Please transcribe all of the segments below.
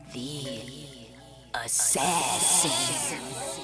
The Assassin.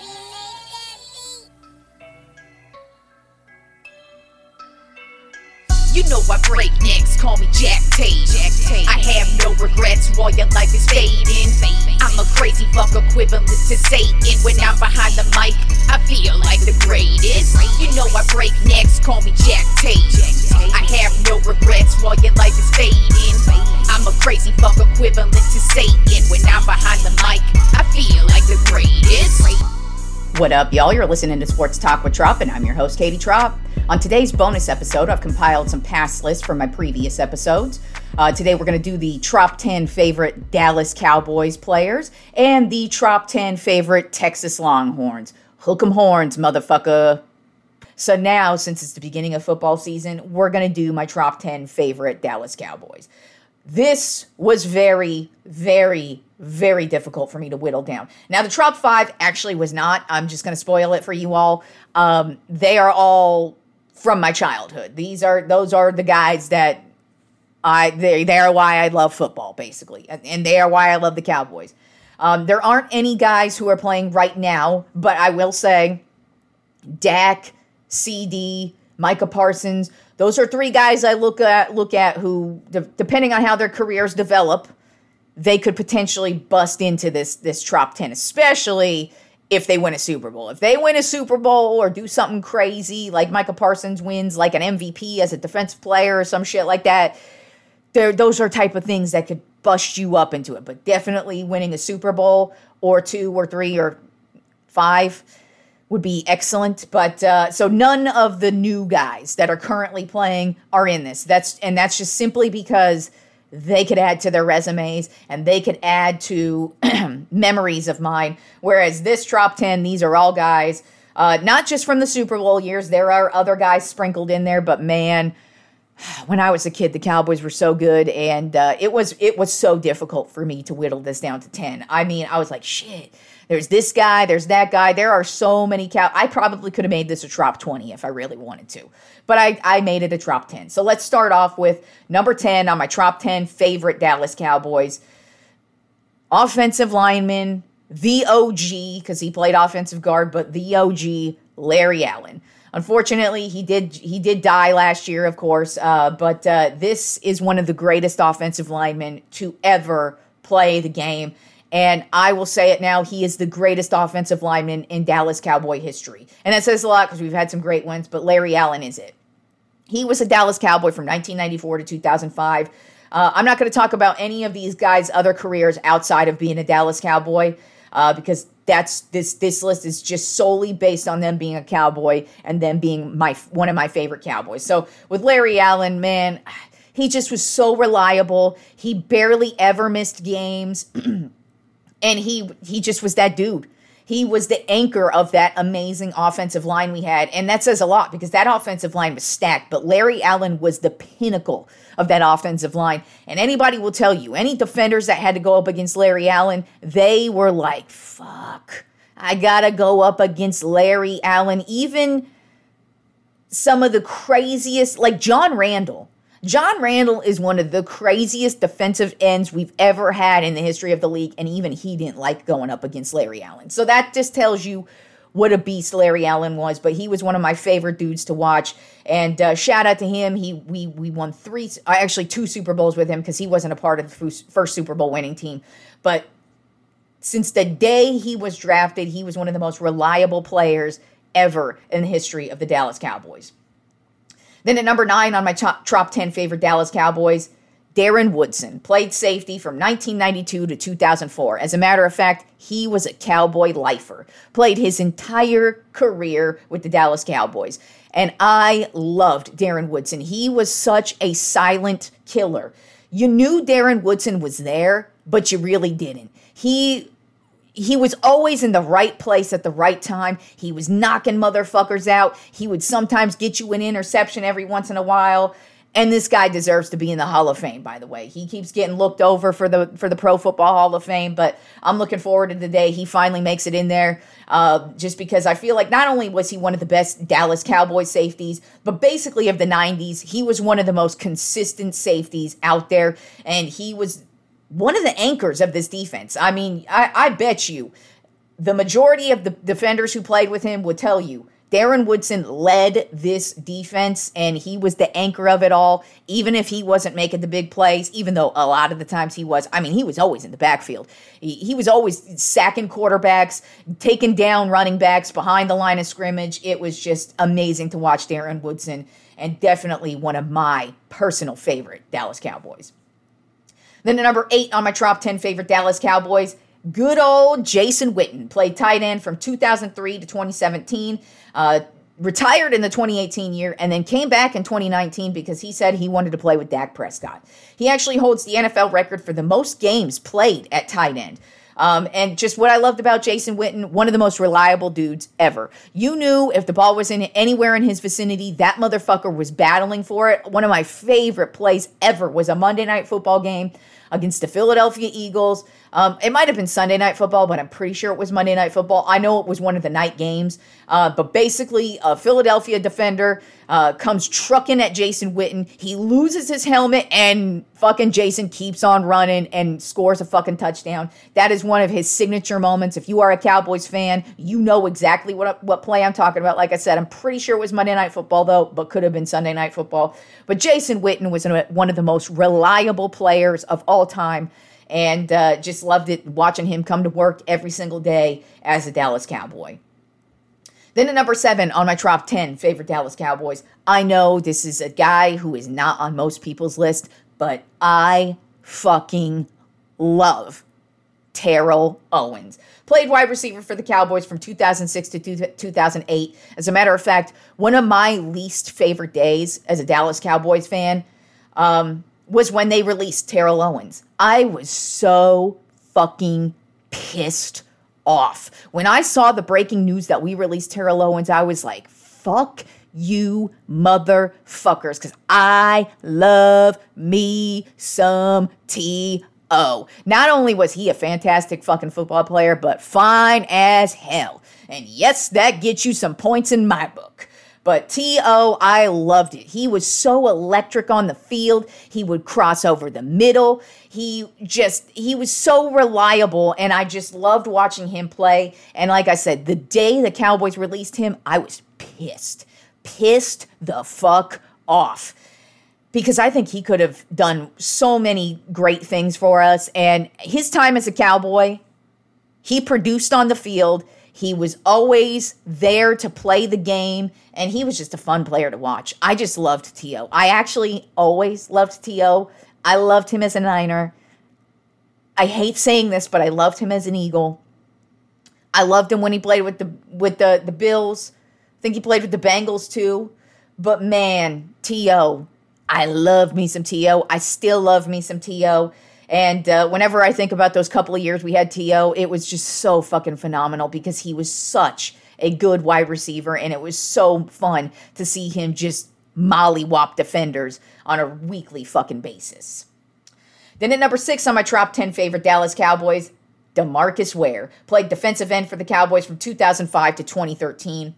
You know I break necks, call me Jack Tate. I have no regrets while your life is fading. I'm a crazy fuck equivalent to Satan. When I'm behind the mic, I feel like the greatest. You know I break necks, call me Jack Tate. I have no regrets while your life is fading. I'm a crazy fuck equivalent to Satan. When I'm behind the mic, I feel like the greatest. What up, y'all? You're listening to Sports Talk with Trop, and I'm your host, Katie Trop. On today's bonus episode, I've compiled some past lists from my previous episodes. Today, we're going to do the Trop 10 favorite Dallas Cowboys players and the Trop 10 favorite Texas Longhorns. Hook 'em horns, motherfucker. So now, since it's the beginning of football season, we're going to do my Trop 10 favorite Dallas Cowboys. This was very, very, very difficult for me to whittle down. Now, the Trop 5 actually was not. I'm just going to spoil it for you all. They are all from my childhood. Those are the guys that they are why I love football, basically. And they are why I love the Cowboys. There aren't any guys who are playing right now, but I will say Dak, CD, Micah Parsons, those are three guys I look at who, depending on how their careers develop, they could potentially bust into this Trop 10, especially if they win a Super Bowl. If they win a Super Bowl or do something crazy, like Micah Parsons wins like an MVP as a defensive player or some shit like that, those are type of things that could bust you up into it. But definitely winning a Super Bowl or 2 or 3 or 5 would be excellent. But so none of the new guys that are currently playing are in this. That's just simply because they could add to their resumes and they could add to memories of mine. Whereas this Trop 10, these are all guys, not just from the Super Bowl years. There are other guys sprinkled in there, but man, when I was a kid, the Cowboys were so good, and it was so difficult for me to whittle this down to 10. I mean, I was like, shit, there's this guy, there's that guy. There are so many I probably could have made this a Trop 20 if I really wanted to. But I made it a Trop 10. So let's start off with number 10 on my Trop 10 favorite Dallas Cowboys. Offensive lineman, the OG, because he played offensive guard, but the OG, Larry Allen. Unfortunately, he did die last year, of course, but this is one of the greatest offensive linemen to ever play the game. And I will say it now, he is the greatest offensive lineman in Dallas Cowboy history. And that says a lot because we've had some great ones, but Larry Allen is it. He was a Dallas Cowboy from 1994 to 2005. I'm not going to talk about any of these guys' other careers outside of being a Dallas Cowboy, because this list is just solely based on them being a Cowboy and them being one of my favorite Cowboys. So with Larry Allen, man, he just was so reliable. He barely ever missed games. And he just was that dude. He was the anchor of that amazing offensive line we had. And that says a lot because that offensive line was stacked. But Larry Allen was the pinnacle of that offensive line. And anybody will tell you, any defenders that had to go up against Larry Allen, they were like, fuck, I got to go up against Larry Allen. Even some of the craziest, like John Randall. John Randall is one of the craziest defensive ends we've ever had in the history of the league, and even he didn't like going up against Larry Allen. So that just tells you what a beast Larry Allen was, but he was one of my favorite dudes to watch, and shout out to him. We won 2 Super Bowls with him because he wasn't a part of the first Super Bowl winning team, but since the day he was drafted, he was one of the most reliable players ever in the history of the Dallas Cowboys. Then at number 9 on my Trop 10 favorite Dallas Cowboys, Darren Woodson, played safety from 1992 to 2004. As a matter of fact, he was a Cowboy lifer, played his entire career with the Dallas Cowboys. And I loved Darren Woodson. He was such a silent killer. You knew Darren Woodson was there, but you really didn't. He was always in the right place at the right time. He was knocking motherfuckers out. He would sometimes get you an interception every once in a while. And this guy deserves to be in the Hall of Fame, by the way. He keeps getting looked over for the Pro Football Hall of Fame, but I'm looking forward to the day he finally makes it in there, just because I feel like not only was he one of the best Dallas Cowboys safeties, but basically of the 90s, he was one of the most consistent safeties out there, and he was one of the anchors of this defense. I mean, I bet you the majority of the defenders who played with him would tell you Darren Woodson led this defense, and he was the anchor of it all, even if he wasn't making the big plays, even though a lot of the times he was. I mean, he was always in the backfield. He was always sacking quarterbacks, taking down running backs behind the line of scrimmage. It was just amazing to watch Darren Woodson, and definitely one of my personal favorite Dallas Cowboys. Then the number 8 on my top 10 favorite Dallas Cowboys, good old Jason Witten. Played tight end from 2003 to 2017. Retired in the 2018 year and then came back in 2019 because he said he wanted to play with Dak Prescott. He actually holds the NFL record for the most games played at tight end. And just what I loved about Jason Witten, one of the most reliable dudes ever. You knew if the ball was anywhere in his vicinity, that motherfucker was battling for it. One of my favorite plays ever was a Monday Night Football game against the Philadelphia Eagles. It might have been Sunday Night Football, but I'm pretty sure it was Monday Night Football. I know it was one of the night games. But basically, a Philadelphia defender comes trucking at Jason Witten. He loses his helmet, and fucking Jason keeps on running and scores a fucking touchdown. That is one of his signature moments. If you are a Cowboys fan, you know exactly what play I'm talking about. Like I said, I'm pretty sure it was Monday Night Football, though, but could have been Sunday Night Football. But Jason Witten was one of the most reliable players of all time, and just loved it watching him come to work every single day as a Dallas Cowboy. Then at number 7 on my top 10 favorite Dallas Cowboys, I know this is a guy who is not on most people's list, but I fucking love Terrell Owens. Played wide receiver for the Cowboys from 2006 to 2008. As a matter of fact, one of my least favorite days as a Dallas Cowboys fan was when they released Terrell Owens. I was so fucking pissed off. When I saw the breaking news that we released Terrell Owens, I was like, fuck you motherfuckers, because I love me some T.O. Not only was he a fantastic fucking football player, but fine as hell. And yes, that gets you some points in my book. But T.O., I loved it. He was so electric on the field. He would cross over the middle. He was so reliable, and I just loved watching him play. And like I said, the day the Cowboys released him, I was pissed. Pissed the fuck off. Because I think he could have done so many great things for us. And his time as a Cowboy, he produced on the field. He was always there to play the game, and he was just a fun player to watch. I just loved T.O. I actually always loved T.O. I loved him as a Niner. I hate saying this, but I loved him as an Eagle. I loved him when he played with the Bills. I think he played with the Bengals too. But man, T.O., I love me some T.O. I still love me some T.O. And whenever I think about those couple of years we had T.O., it was just so fucking phenomenal because he was such a good wide receiver, and it was so fun to see him just mollywop defenders on a weekly fucking basis. Then at number 6 on my top 10 favorite Dallas Cowboys, DeMarcus Ware. Played defensive end for the Cowboys from 2005 to 2013.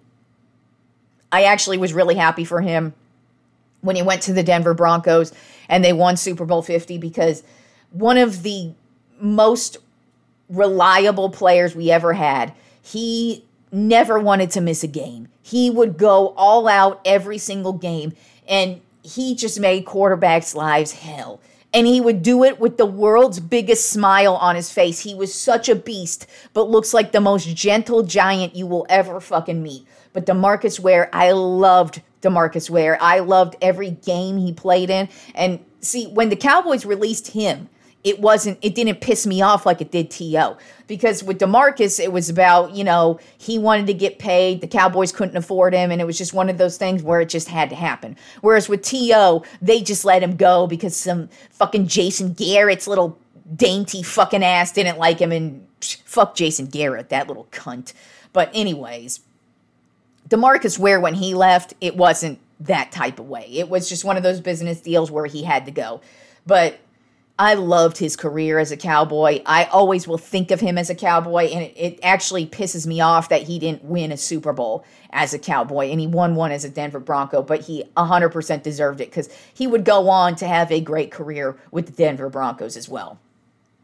I actually was really happy for him when he went to the Denver Broncos and they won Super Bowl 50 because one of the most reliable players we ever had. He never wanted to miss a game. He would go all out every single game, and he just made quarterbacks' lives hell. And he would do it with the world's biggest smile on his face. He was such a beast, but looks like the most gentle giant you will ever fucking meet. But DeMarcus Ware, I loved DeMarcus Ware. I loved every game he played in. And see, when the Cowboys released him, it didn't piss me off like it did T.O. Because with DeMarcus, it was about, he wanted to get paid. The Cowboys couldn't afford him. And it was just one of those things where it just had to happen. Whereas with T.O., they just let him go because some fucking Jason Garrett's little dainty fucking ass didn't like him. And fuck Jason Garrett, that little cunt. But anyways, DeMarcus Ware, when he left, it wasn't that type of way. It was just one of those business deals where he had to go. But I loved his career as a Cowboy. I always will think of him as a Cowboy, and it actually pisses me off that he didn't win a Super Bowl as a Cowboy, and he won one as a Denver Bronco, but he 100% deserved it because he would go on to have a great career with the Denver Broncos as well.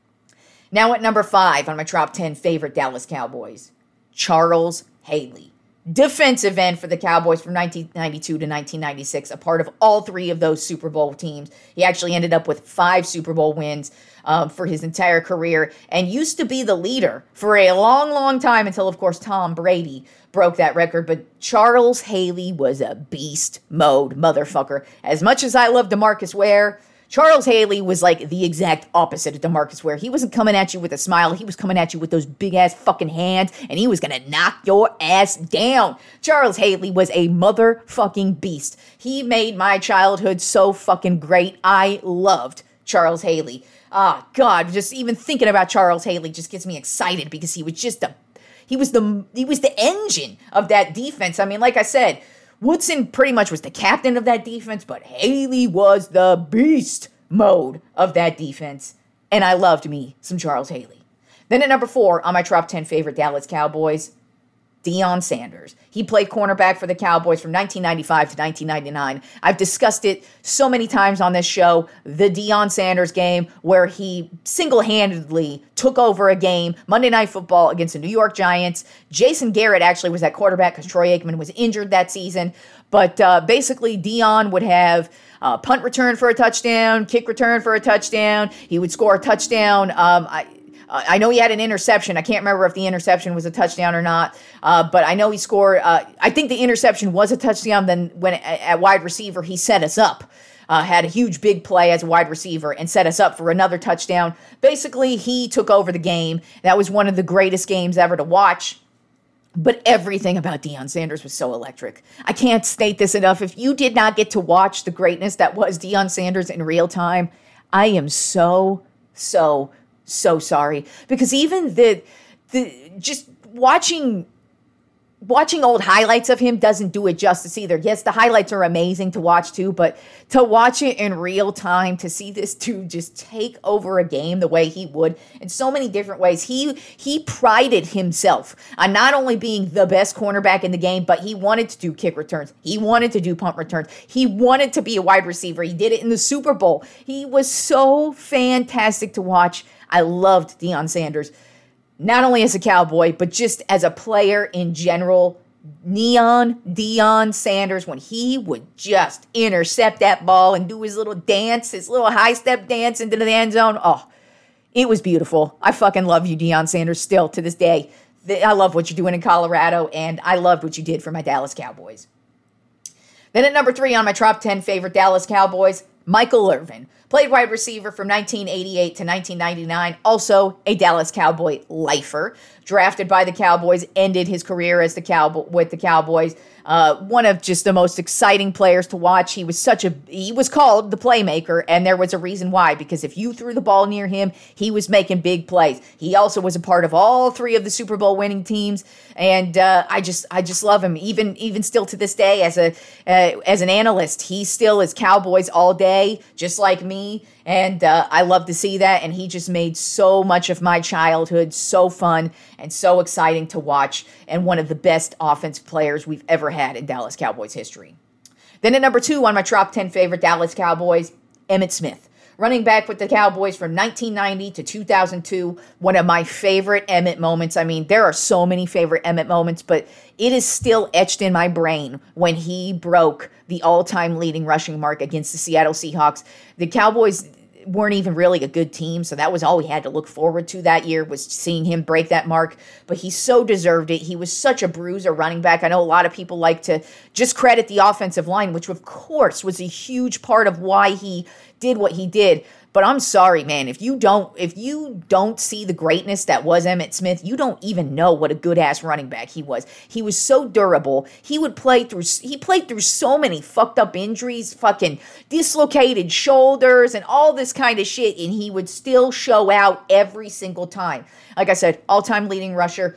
Now at number 5 on my top 10 favorite Dallas Cowboys, Charles Haley. Defensive end for the Cowboys from 1992 to 1996, a part of all 3 of those Super Bowl teams. He actually ended up with 5 Super Bowl wins for his entire career and used to be the leader for a long, long time until, of course, Tom Brady broke that record. But Charles Haley was a beast mode motherfucker. As much as I love DeMarcus Ware, Charles Haley was like the exact opposite of DeMarcus Ware. He wasn't coming at you with a smile. He was coming at you with those big-ass fucking hands, and he was going to knock your ass down. Charles Haley was a motherfucking beast. He made my childhood so fucking great. I loved Charles Haley. Ah, God, just even thinking about Charles Haley just gets me excited because he was just he was the engine of that defense. I mean, like I said, Woodson pretty much was the captain of that defense, but Haley was the beast mode of that defense. And I loved me some Charles Haley. Then at number 4 on my top 10 favorite Dallas Cowboys, Deion Sanders. He played cornerback for the Cowboys from 1995 to 1999. I've discussed it so many times on this show, the Deion Sanders game where he single-handedly took over a game, Monday Night Football against the New York Giants. Jason Garrett actually was that quarterback because Troy Aikman was injured that season. But basically, Deion would have punt return for a touchdown, kick return for a touchdown. He would score a touchdown. I know he had an interception. I can't remember if the interception was a touchdown or not, but I know he scored. I think the interception was a touchdown. Then when at wide receiver, he set us up, had a huge big play as a wide receiver and set us up for another touchdown. Basically, he took over the game. That was one of the greatest games ever to watch. But everything about Deion Sanders was so electric. I can't state this enough. If you did not get to watch the greatness that was Deion Sanders in real time, I am so sorry, because even the just watching old highlights of him doesn't do it justice either. Yes, the highlights are amazing to watch too, but to watch it in real time, to see this dude just take over a game the way he would in so many different ways. He prided himself on not only being the best cornerback in the game, but he wanted to do kick returns. He wanted to do punt returns. He wanted to be a wide receiver. He did it in the Super Bowl. He was so fantastic to watch. I loved Deion Sanders, not only as a Cowboy, but just as a player in general. Deion Sanders, when he would just intercept that ball and do his little dance, his little high-step dance into the end zone, oh, it was beautiful. I fucking love you, Deion Sanders, still to this day. I love what you're doing in Colorado, and I loved what you did for my Dallas Cowboys. Then at number 3 on my top 10 favorite Dallas Cowboys, Michael Irvin. Played wide receiver from 1988 to 1999. Also a Dallas Cowboy lifer. Drafted by the Cowboys, ended his career as with the Cowboys. One of just the most exciting players to watch. He was called the playmaker, and there was a reason why, because if you threw the ball near him, he was making big plays. He also was a part of all 3 of the Super Bowl winning teams, and I just love him. Even still to this day, as an analyst, he still is Cowboys all day, just like me. And I love to see that, and he just made so much of my childhood so fun and so exciting to watch, and one of the best offensive players we've ever had in Dallas Cowboys history. Then at number 2 on my top 10 favorite Dallas Cowboys, Emmitt Smith. Running back with the Cowboys from 1990 to 2002, one of my favorite Emmitt moments. I mean, there are so many favorite Emmitt moments, but it is still etched in my brain when he broke the all-time leading rushing mark against the Seattle Seahawks. The Cowboys weren't even really a good team, so that was all we had to look forward to that year, was seeing him break that mark. But he so deserved it. He was such a bruiser running back. I know a lot of people like to just credit the offensive line, which of course was a huge part of why he did what he did. But I'm sorry, man, if you don't see the greatness that was Emmitt Smith, you don't even know what a good-ass running back he was. He was so durable. He played through so many fucked up injuries, fucking dislocated shoulders and all this kind of shit, and he would still show out every single time. Like I said, all-time leading rusher,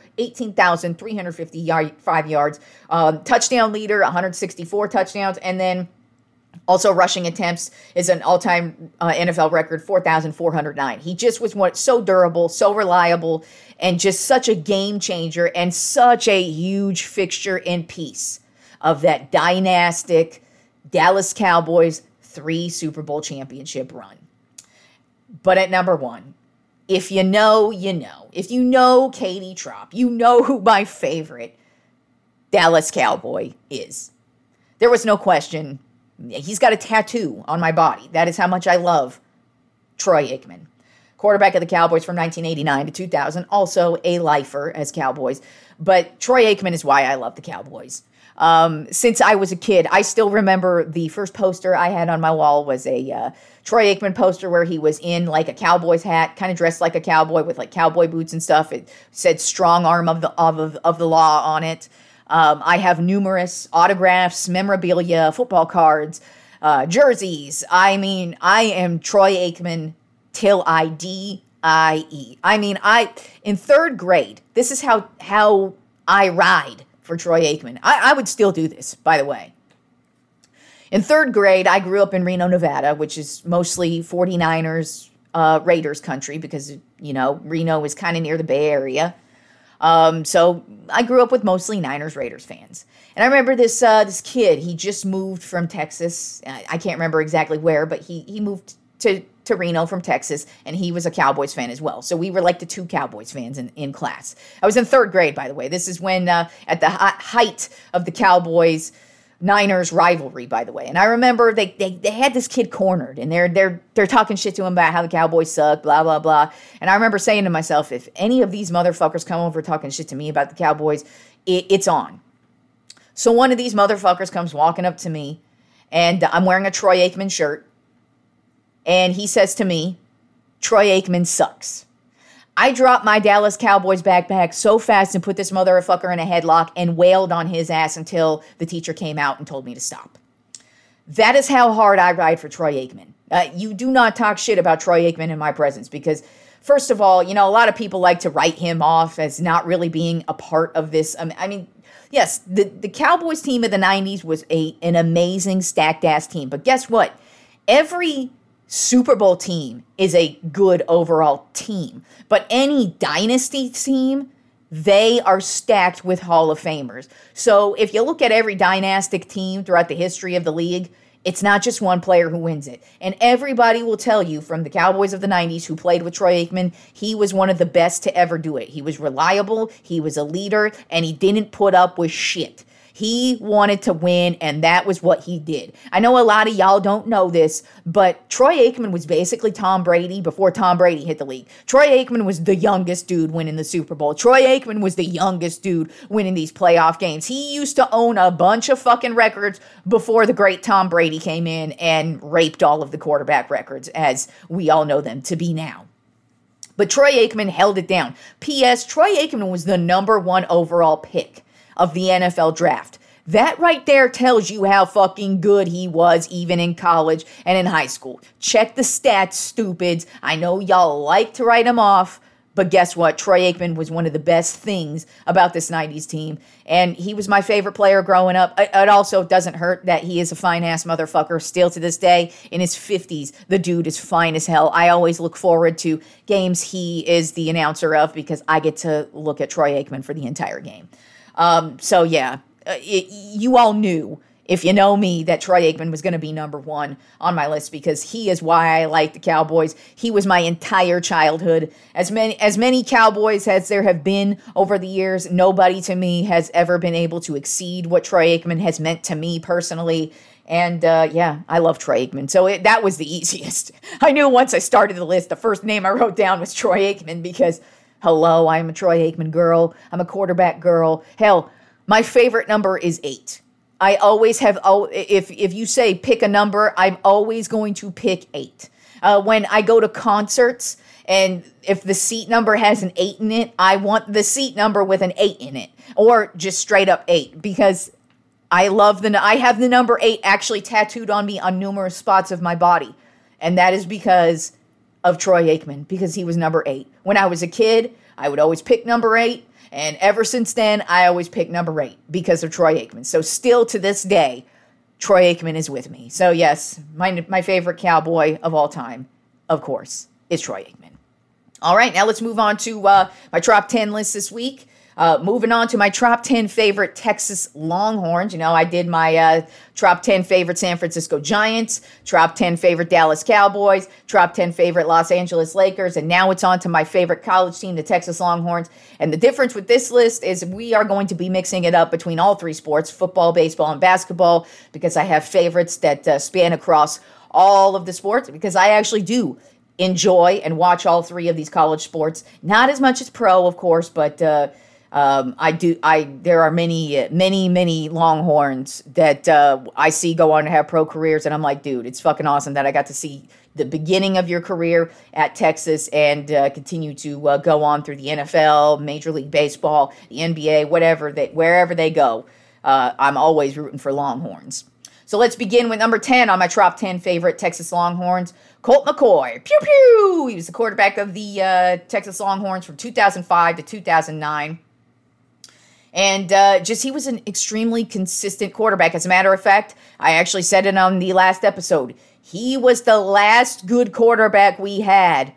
18,355 yards, touchdown leader, 164 touchdowns, and then also rushing attempts is an all-time NFL record, 4,409. He just was so durable, so reliable, and just such a game changer and such a huge fixture and piece of that dynastic Dallas Cowboys 3 Super Bowl championship run. But at number 1, if you know, you know. If you know Katie Trop, you know who my favorite Dallas Cowboy is. There was no question. He's got a tattoo on my body. That is how much I love Troy Aikman. Quarterback of the Cowboys from 1989 to 2000. Also a lifer as Cowboys. But Troy Aikman is why I love the Cowboys. Since I was a kid, I still remember the first poster I had on my wall was a Troy Aikman poster where he was in like a Cowboys hat, kind of dressed like a cowboy with like cowboy boots and stuff. It said "Strong Arm of the Law" on it. I have numerous autographs, memorabilia, football cards, jerseys. I mean, I am Troy Aikman till I die. I mean, in third grade, this is how I ride for Troy Aikman. I would still do this, by the way. In third grade, I grew up in Reno, Nevada, which is mostly 49ers, Raiders country because, you know, Reno is kind of near the Bay Area. So I grew up with mostly Niners, Raiders fans. And I remember this kid, he just moved from Texas. I can't remember exactly where, but he moved to Reno from Texas, and he was a Cowboys fan as well. So we were like the two Cowboys fans in class. I was in third grade, by the way. This is when, at the height of the Cowboys-Niners rivalry, by the way. And I remember they had this kid cornered, and they're talking shit to him about how the Cowboys suck, blah, blah, blah. And I remember saying to myself, if any of these motherfuckers come over talking shit to me about the Cowboys, it's on. So one of these motherfuckers comes walking up to me, and I'm wearing a Troy Aikman shirt. And he says to me, Troy Aikman sucks. I dropped my Dallas Cowboys backpack so fast and put this motherfucker in a headlock and wailed on his ass until the teacher came out and told me to stop. That is how hard I ride for Troy Aikman. You do not talk shit about Troy Aikman in my presence because, first of all, you know, a lot of people like to write him off as not really being a part of this. I mean, yes, the Cowboys team of the 90s was an amazing stacked-ass team. But guess what? Every Super Bowl team is a good overall team. But any dynasty team, they are stacked with Hall of Famers. So if you look at every dynastic team throughout the history of the league, it's not just one player who wins it. And everybody will tell you from the Cowboys of the 90s who played with Troy Aikman, he was one of the best to ever do it. He was reliable, he was a leader, and he didn't put up with shit. He wanted to win, and that was what he did. I know a lot of y'all don't know this, but Troy Aikman was basically Tom Brady before Tom Brady hit the league. Troy Aikman was the youngest dude winning the Super Bowl. Troy Aikman was the youngest dude winning these playoff games. He used to own a bunch of fucking records before the great Tom Brady came in and raped all of the quarterback records, as we all know them to be now. But Troy Aikman held it down. P.S. Troy Aikman was the number 1 overall pick of the NFL draft. That right there tells you how fucking good he was even in college and in high school. Check the stats, stupids. I know y'all like to write him off, but guess what? Troy Aikman was one of the best things about this 90s team, and he was my favorite player growing up. It also doesn't hurt that he is a fine-ass motherfucker still to this day. In his 50s, the dude is fine as hell. I always look forward to games he is the announcer of because I get to look at Troy Aikman for the entire game. So yeah, you all knew, if you know me, that Troy Aikman was going to be number 1 on my list because he is why I like the Cowboys. He was my entire childhood. As many Cowboys as there have been over the years, nobody to me has ever been able to exceed what Troy Aikman has meant to me personally. And yeah, I love Troy Aikman. So that was the easiest. I knew once I started the list, the first name I wrote down was Troy Aikman because hello, I'm a Troy Aikman girl. I'm a quarterback girl. Hell, my favorite number is 8. I always have, if you say pick a number, I'm always going to pick 8. When I go to concerts, and if the seat number has an 8 in it, I want the seat number with an 8 in it. Or just straight up 8, because I have the number 8 actually tattooed on me on numerous spots of my body. And that is because of Troy Aikman, because he was number 8. When I was a kid, I would always pick number 8, and ever since then, I always pick number 8 because of Troy Aikman. So still to this day, Troy Aikman is with me. So yes, my favorite Cowboy of all time, of course, is Troy Aikman. All right, now let's move on to my top 10 list this week. Moving on to my top 10 favorite Texas Longhorns. You know, I did my top 10 favorite San Francisco Giants, top 10 favorite Dallas Cowboys, top 10 favorite Los Angeles Lakers, and now it's on to my favorite college team, the Texas Longhorns. And the difference with this list is we are going to be mixing it up between all three sports, football, baseball, and basketball, because I have favorites that span across all of the sports, because I actually do enjoy and watch all three of these college sports. Not as much as pro, of course, but there are many Longhorns that I see go on to have pro careers, and I'm like, dude, it's fucking awesome that I got to see the beginning of your career at Texas and continue to go on through the NFL, Major League Baseball, the NBA, wherever they go. I'm always rooting for Longhorns. So let's begin with number 10 on my top 10 favorite Texas Longhorns, Colt McCoy. Pew pew! He was the quarterback of the Texas Longhorns from 2005 to 2009. And he was an extremely consistent quarterback. As a matter of fact, I actually said it on the last episode. He was the last good quarterback we had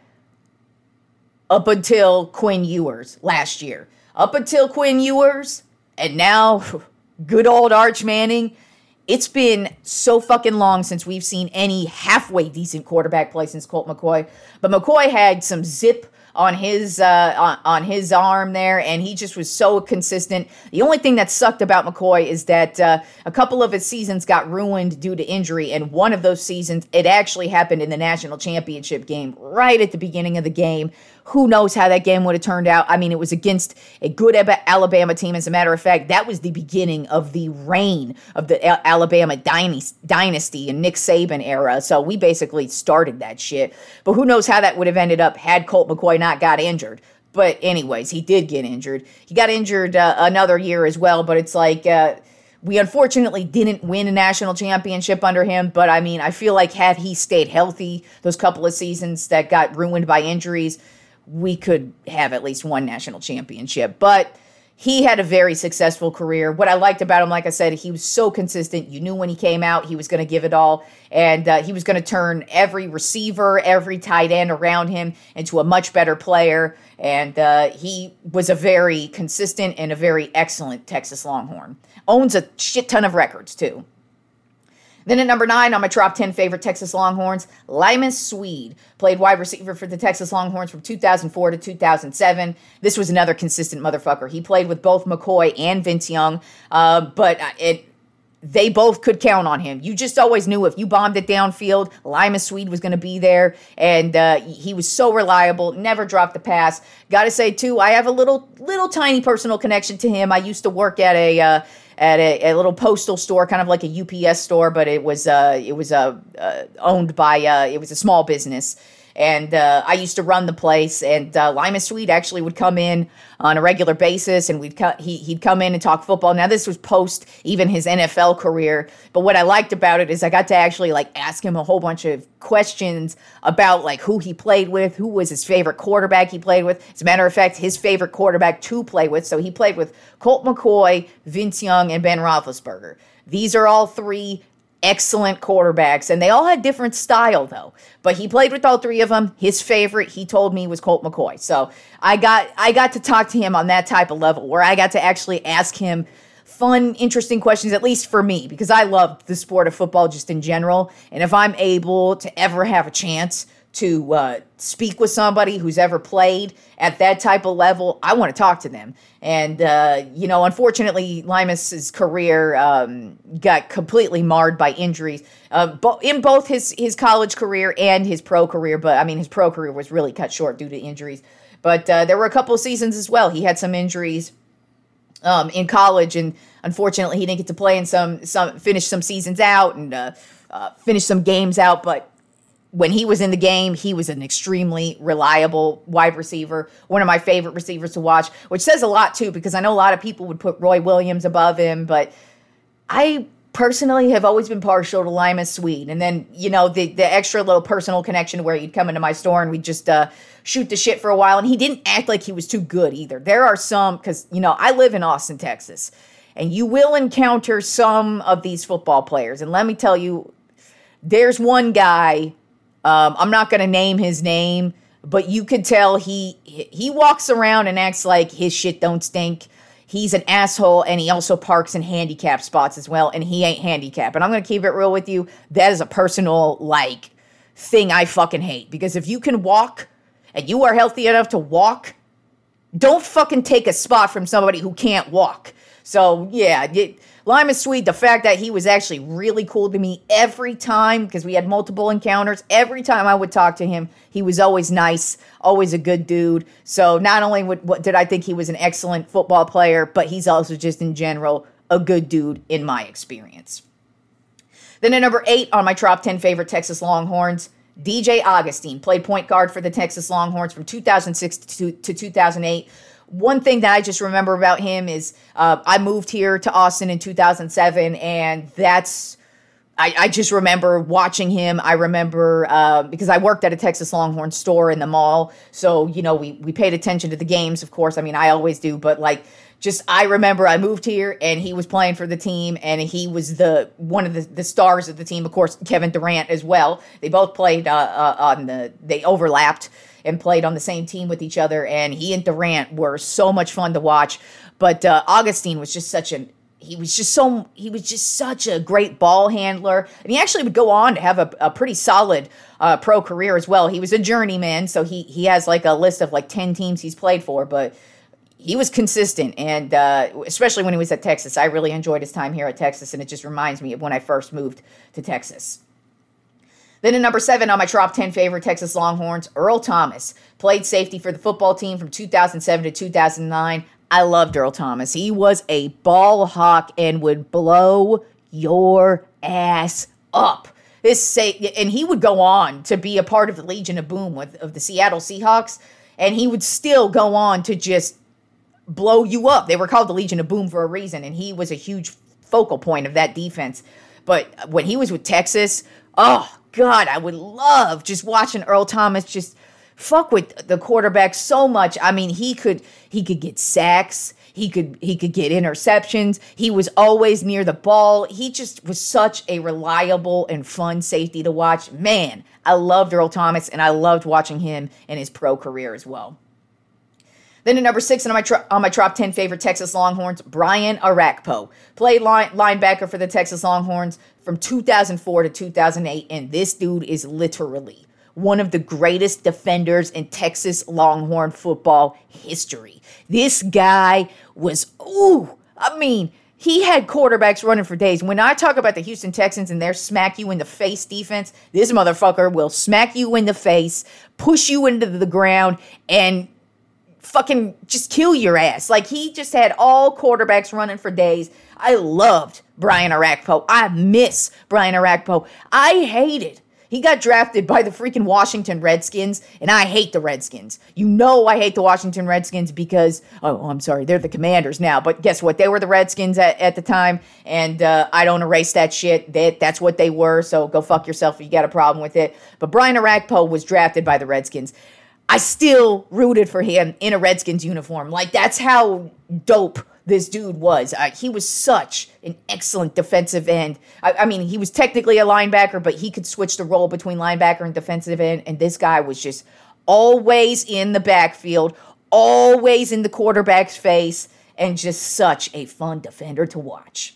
up until Quinn Ewers last year. Up until Quinn Ewers, and now good old Arch Manning. It's been so fucking long since we've seen any halfway decent quarterback play since Colt McCoy. But McCoy had some zip on his arm there, and he just was so consistent. The only thing that sucked about McCoy is that a couple of his seasons got ruined due to injury, and one of those seasons, it actually happened in the national championship game, right at the beginning of the game. Who knows how that game would have turned out? I mean, it was against a good Alabama team. As a matter of fact, that was the beginning of the reign of the Alabama dynasty and Nick Saban era. So we basically started that shit. But who knows how that would have ended up had Colt McCoy not got injured. But anyways, he did get injured. He got injured another year as well. But it's like we unfortunately didn't win a national championship under him. But I mean, I feel like had he stayed healthy those couple of seasons that got ruined by injuries, we could have at least one national championship. But he had a very successful career. What I liked about him, like I said, he was so consistent. You knew when he came out, he was going to give it all. And he was going to turn every receiver, every tight end around him into a much better player. And he was a very consistent and a very excellent Texas Longhorn. Owns a shit ton of records, too. Then at number 9 on my top 10 favorite Texas Longhorns, Limas Sweed. Played wide receiver for the Texas Longhorns from 2004 to 2007. This was another consistent motherfucker. He played with both McCoy and Vince Young, but they both could count on him. You just always knew if you bombed it downfield, Limas Sweed was going to be there, and he was so reliable, never dropped the pass. Got to say, too, I have a little tiny personal connection to him. I used to work at a little postal store, kind of like a UPS store, but it was owned by it was a small business, and I used to run the place. And Limas Sweed actually would come in on a regular basis, and he'd come in and talk football. Now this was post even his NFL career, but what I liked about it is I got to actually ask him a whole bunch of questions about who he played with, who was his favorite quarterback he played with. As a matter of fact, his favorite quarterback to play with. So he played with Colt McCoy, Vince Young, and Ben Roethlisberger. These are all three excellent quarterbacks, and they all had different style, though. But he played with all three of them. His favorite, he told me, was Colt McCoy. So I got to talk to him on that type of level, where I got to actually ask him fun, interesting questions, at least for me, because I love the sport of football just in general. And if I'm able to ever have a chance to speak with somebody who's ever played at that type of level, I want to talk to them. And, unfortunately, Limas's career got completely marred by injuries in both his college career and his pro career. But, I mean, his pro career was really cut short due to injuries. But there were a couple of seasons as well. He had some injuries in college, and unfortunately, he didn't get to play in finish some seasons out and finish some games out. But when he was in the game, he was an extremely reliable wide receiver, one of my favorite receivers to watch, which says a lot, too, because I know a lot of people would put Roy Williams above him, but I personally have always been partial to Limas Sweed. And then, the extra little personal connection where he'd come into my store and we'd just shoot the shit for a while, and he didn't act like he was too good either. There are some, because, I live in Austin, Texas, and you will encounter some of these football players, and let me tell you, there's one guy, I'm not going to name his name, but you could tell he walks around and acts like his shit don't stink. He's an asshole, and he also parks in handicap spots as well, and he ain't handicapped. And I'm going to keep it real with you. That is a personal, thing I fucking hate. Because if you can walk, and you are healthy enough to walk, don't fucking take a spot from somebody who can't walk. So, yeah, Lyman Sweet, the fact that he was actually really cool to me every time, because we had multiple encounters, every time I would talk to him, he was always nice, always a good dude. So not only did I think he was an excellent football player, but he's also just in general a good dude in my experience. Then at number 8 on my top 10 favorite Texas Longhorns, DJ Augustine, played point guard for the Texas Longhorns from 2006 to 2008. One thing that I just remember about him is I moved here to Austin in 2007, and I just remember watching him. I remember because I worked at a Texas Longhorn store in the mall, so, we paid attention to the games, of course. I mean, I always do, but, I remember I moved here, and he was playing for the team, and he was one of the stars of the team. Of course, Kevin Durant as well. They both played they overlapped and played on the same team with each other, and he and Durant were so much fun to watch. But Augustine was just such a great ball handler, and he actually would go on to have a pretty solid pro career as well. He was a journeyman, so he has a list of 10 teams he's played for, but he was consistent, and especially when he was at Texas. I really enjoyed his time here at Texas, and it just reminds me of when I first moved to Texas. Then at number 7 on my top 10 favorite Texas Longhorns, Earl Thomas. Played safety for the football team from 2007 to 2009. I loved Earl Thomas. He was a ball hawk and would blow your ass up. And he would go on to be a part of the Legion of Boom of the Seattle Seahawks, and he would still go on to just blow you up. They were called the Legion of Boom for a reason, and he was a huge focal point of that defense. But when he was with Texas, oh, God, I would love just watching Earl Thomas just fuck with the quarterback so much. I mean, he could get sacks. He could get interceptions. He was always near the ball. He just was such a reliable and fun safety to watch. Man, I loved Earl Thomas, and I loved watching him in his pro career as well. Then at number 6 on my top 10 favorite Texas Longhorns, Brian Orakpo. Played linebacker for the Texas Longhorns from 2004 to 2008, and this dude is literally one of the greatest defenders in Texas Longhorn football history. This guy was, he had quarterbacks running for days. When I talk about the Houston Texans and their smack you in the face defense, this motherfucker will smack you in the face, push you into the ground, and fucking just kill your ass. He just had all quarterbacks running for days. I loved Brian Orakpo. I miss Brian Orakpo. I hated. He got drafted by the freaking Washington Redskins, and I hate the Redskins. I hate the Washington Redskins because, I'm sorry, they're the Commanders now, but guess what? They were the Redskins at the time, and I don't erase that shit. That's what they were, so go fuck yourself if you got a problem with it. But Brian Orakpo was drafted by the Redskins. I still rooted for him in a Redskins uniform. That's how dope this dude was. He was such an excellent defensive end. I mean, he was technically a linebacker, but he could switch the role between linebacker and defensive end, and this guy was just always in the backfield, always in the quarterback's face, and just such a fun defender to watch.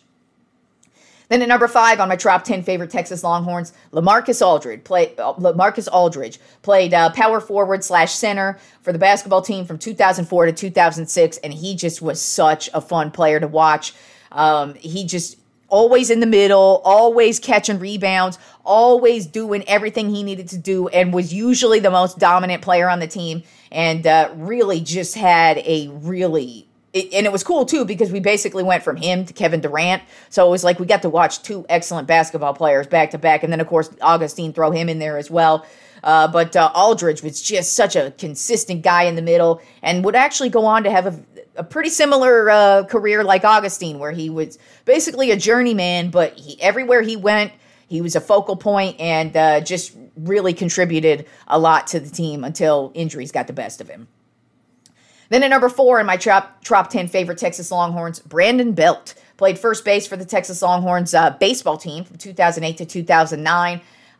Then at number 5 on my top 10 favorite Texas Longhorns, LaMarcus Aldridge played power forward / center for the basketball team from 2004 to 2006, and he just was such a fun player to watch. He just always in the middle, always catching rebounds, always doing everything he needed to do, and was usually the most dominant player on the team, and really just had a really... And it was cool, too, because we basically went from him to Kevin Durant. So it was we got to watch 2 excellent basketball players back-to-back. And then, of course, Augustine, throw him in there as well. But Aldridge was just such a consistent guy in the middle and would actually go on to have a pretty similar career like Augustine, where he was basically a journeyman, but everywhere he went, he was a focal point and just really contributed a lot to the team until injuries got the best of him. Then at number 4 in my top 10 favorite Texas Longhorns, Brandon Belt. Played first base for the Texas Longhorns baseball team from 2008 to 2009.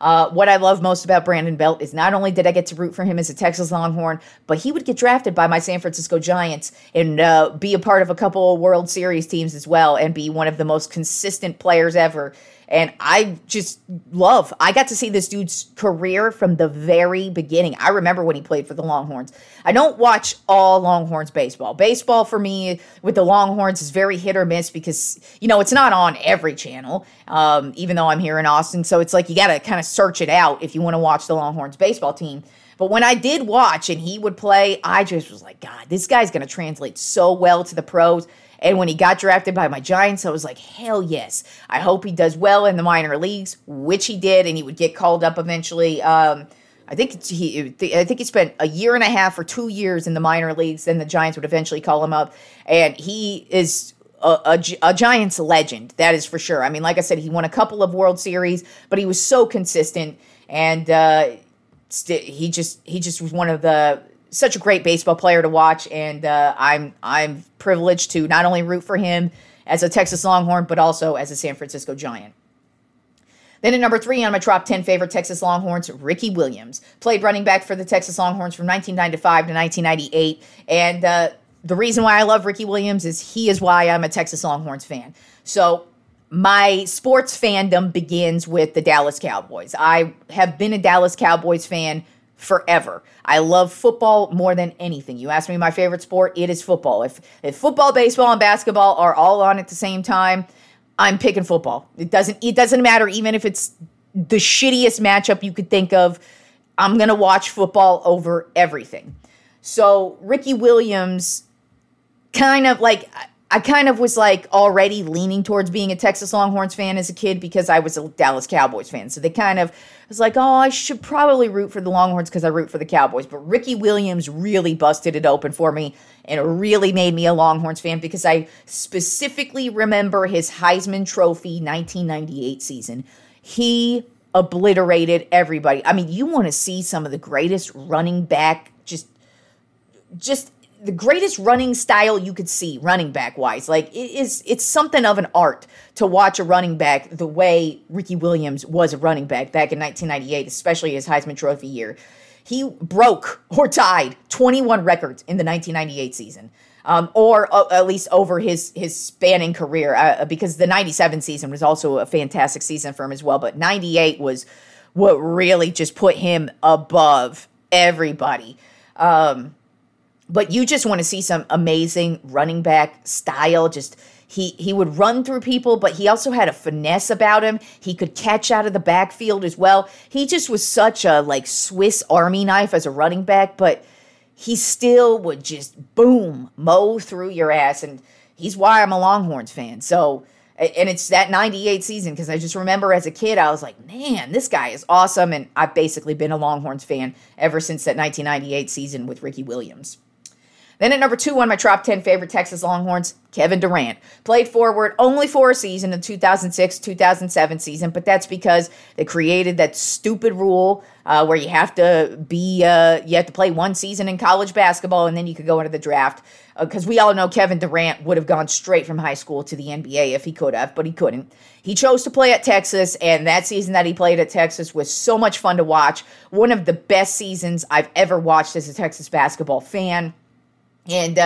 What I love most about Brandon Belt is not only did I get to root for him as a Texas Longhorn, but he would get drafted by my San Francisco Giants and be a part of a couple of World Series teams as well and be one of the most consistent players ever. And I got to see this dude's career from the very beginning. I remember when he played for the Longhorns. I don't watch all Longhorns baseball. Baseball for me with the Longhorns is very hit or miss because, it's not on every channel, even though I'm here in Austin. So it's like you got to kind of search it out if you want to watch the Longhorns baseball team. But when I did watch and he would play, I just was like, God, this guy's going to translate so well to the pros. And when he got drafted by my Giants, I was like, hell yes. I hope he does well in the minor leagues, which he did, and he would get called up eventually. I think he spent a year and a half or 2 years in the minor leagues. Then the Giants would eventually call him up, and he is a Giants legend. That is for sure. I mean, like I said, he won a couple of World Series, but he was so consistent, and he just was one of such a great baseball player to watch, and I'm privileged to not only root for him as a Texas Longhorn, but also as a San Francisco Giant. Then at number 3 on my top 10 favorite Texas Longhorns, Ricky Williams. Played running back for the Texas Longhorns from 1995 to 1998, and the reason why I love Ricky Williams is he is why I'm a Texas Longhorns fan. So my sports fandom begins with the Dallas Cowboys. I have been a Dallas Cowboys fan forever. I love football more than anything. You ask me my favorite sport, it is football. If football, baseball, and basketball are all on at the same time, I'm picking football. It doesn't matter even if it's the shittiest matchup you could think of. I'm going to watch football over everything. So Ricky Williams I kind of was like already leaning towards being a Texas Longhorns fan as a kid because I was a Dallas Cowboys fan. So they kind of was like, oh, I should probably root for the Longhorns because I root for the Cowboys. But Ricky Williams really busted it open for me and it really made me a Longhorns fan because I specifically remember his Heisman Trophy 1998 season. He obliterated everybody. I mean, you want to see some of the greatest running back, just the greatest running style you could see running back wise. Like it's something of an art to watch a running back the way Ricky Williams was a running back in 1998, especially his Heisman Trophy year. He broke or tied 21 records in the 1998 season, or at least over his spanning career, because the 97 season was also a fantastic season for him as well. But 98 was what really just put him above everybody. But you just want to see some amazing running back style. Just he would run through people, but he also had a finesse about him. He could catch out of the backfield as well. He just was such a Swiss Army knife as a running back, but he still would just boom, mow through your ass. And he's why I'm a Longhorns fan. So, and it's that 98 season because I just remember as a kid, I was like, man, this guy is awesome. And I've basically been a Longhorns fan ever since that 1998 season with Ricky Williams. Then at number 2 on my top 10 favorite Texas Longhorns, Kevin Durant. Played forward only for a season, the 2006-2007 season, but that's because they created that stupid rule where you have to play one season in college basketball and then you could go into the draft. Because we all know Kevin Durant would have gone straight from high school to the NBA if he could have, but he couldn't. He chose to play at Texas, and that season that he played at Texas was so much fun to watch. One of the best seasons I've ever watched as a Texas basketball fan. And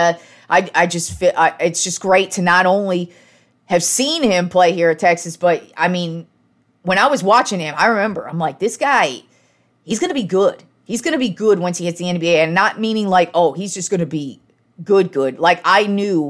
I just feel it's just great to not only have seen him play here at Texas, but I mean, when I was watching him, I remember I'm like, this guy, he's going to be good. He's going to be good once he hits the NBA, and not meaning like, oh, he's just going to be good. Like I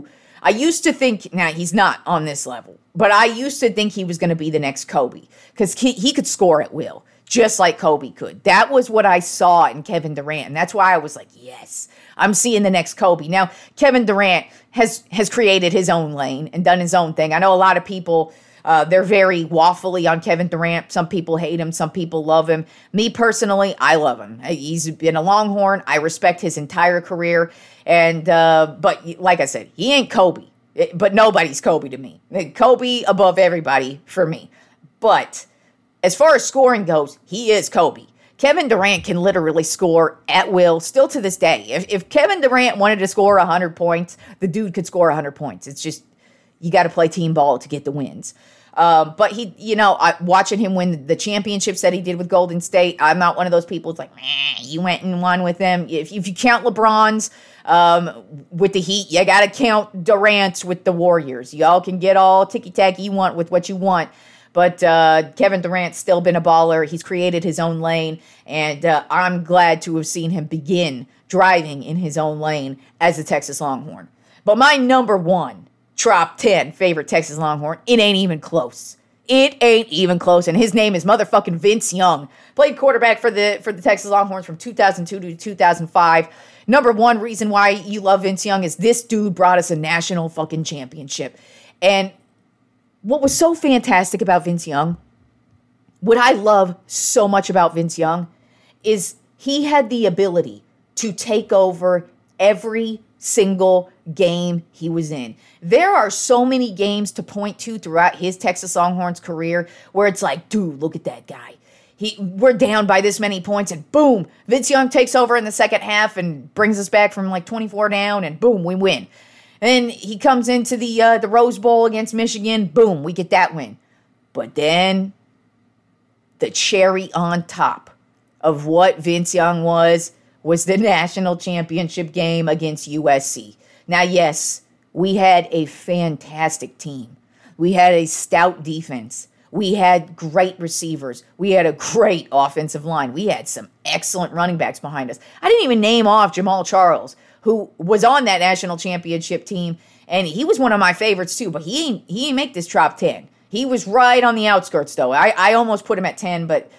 used to think, now he's not on this level, but I used to think he was going to be the next Kobe because he could score at will, just like Kobe could. That was what I saw in Kevin Durant, and that's why I was like, yes, I'm seeing the next Kobe. Now, Kevin Durant has created his own lane and done his own thing. I know a lot of people, they're very waffly on Kevin Durant. Some people hate him. Some people love him. Me personally, I love him. He's been a Longhorn. I respect his entire career. And but like I said, he ain't Kobe. But nobody's Kobe to me. Kobe above everybody for me. But as far as scoring goes, he is Kobe. Kevin Durant can literally score at will still to this day. If Kevin Durant wanted to score 100 points, the dude could score 100 points. It's just, you got to play team ball to get the wins. But he, watching him win the championships that he did with Golden State, I'm not one of those people that's like, you went and won with them. If you count LeBron's with the Heat, you got to count Durant's with the Warriors. Y'all can get all ticky-tacky you want with what you want. But Kevin Durant's still been a baller. He's created his own lane, and I'm glad to have seen him begin driving in his own lane as a Texas Longhorn. But my number one top 10 favorite Texas Longhorn, it ain't even close. It ain't even close, and his name is motherfucking Vince Young. Played quarterback for the Texas Longhorns from 2002 to 2005. Number one reason why you love Vince Young is this dude brought us a national fucking championship. And what was so fantastic about Vince Young, what I love so much about Vince Young, is he had the ability to take over every single game he was in. There are so many games to point to throughout his Texas Longhorns career where it's like, dude, look at that guy. We're down by this many points, and boom, Vince Young takes over in the second half and brings us back from like 24 down, and boom, we win. And he comes into the Rose Bowl against Michigan. Boom, we get that win. But then the cherry on top of what Vince Young was the national championship game against USC. Now, yes, we had a fantastic team. We had a stout defense. We had great receivers. We had a great offensive line. We had some excellent running backs behind us. I didn't even name off Jamal Charles, who was on that national championship team, and he was one of my favorites too, but he ain't make this top 10. He was right on the outskirts, though. I almost put him at 10, but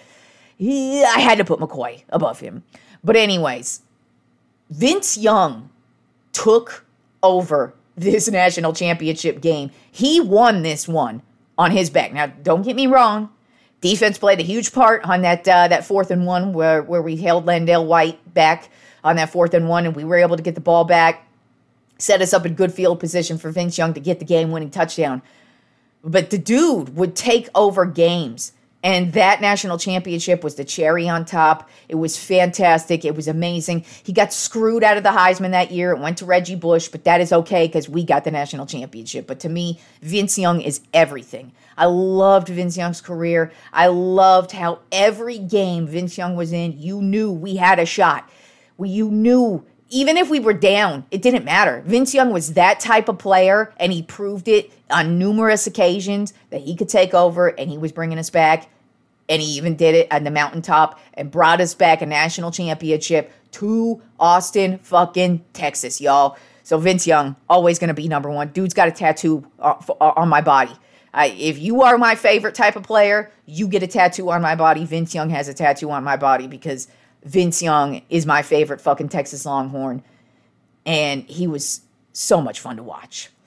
I had to put McCoy above him. But anyways, Vince Young took over this national championship game. He won this one on his back. Now, don't get me wrong. Defense played a huge part on that 4th and 1 where we held Landale White back on that 4th and 1, and we were able to get the ball back, set us up in good field position for Vince Young to get the game-winning touchdown. But the dude would take over games, and that national championship was the cherry on top. It was fantastic. It was amazing. He got screwed out of the Heisman that year. It went to Reggie Bush, but that is okay because we got the national championship. But to me, Vince Young is everything. I loved Vince Young's career. I loved how every game Vince Young was in, you knew we had a shot. You knew, even if we were down, it didn't matter. Vince Young was that type of player, and he proved it on numerous occasions that he could take over, and he was bringing us back, and he even did it on the mountaintop and brought us back a national championship to Austin fucking Texas, y'all. So Vince Young, always going to be number one. Dude's got a tattoo on my body. If you are my favorite type of player, you get a tattoo on my body. Vince Young has a tattoo on my body because Vince Young is my favorite fucking Texas Longhorn, and he was so much fun to watch.